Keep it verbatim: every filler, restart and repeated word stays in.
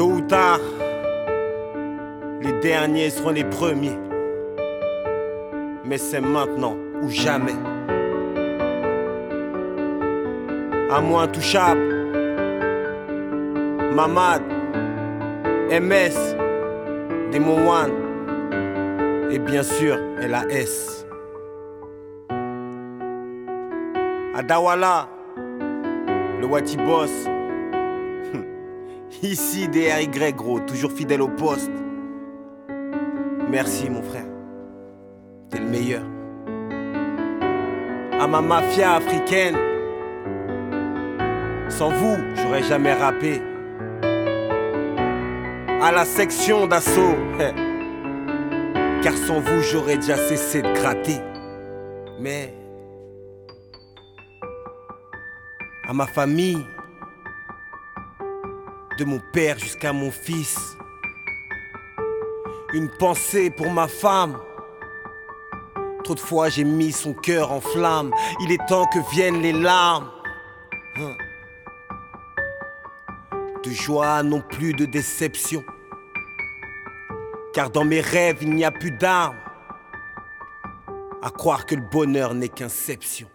Tôt ou tard, les derniers seront les premiers. Mais c'est maintenant ou jamais. À moi intouchable, Mamad, M S, Démon One et bien sûr L A S. Adawala, le Wati Boss. Ici D R Y gros, toujours fidèle au poste. Merci mon frère, t'es le meilleur. À ma mafia africaine, sans vous, j'aurais jamais rappé. À la section d'assaut, car sans vous, j'aurais déjà cessé de gratter. Mais à ma famille, de mon père jusqu'à mon fils, une pensée pour ma femme. Trop de fois j'ai mis son cœur en flamme. Il est temps que viennent les larmes. Hein. De joie, non plus de déception. Car dans mes rêves, il n'y a plus d'armes. À croire que le bonheur n'est qu'inception.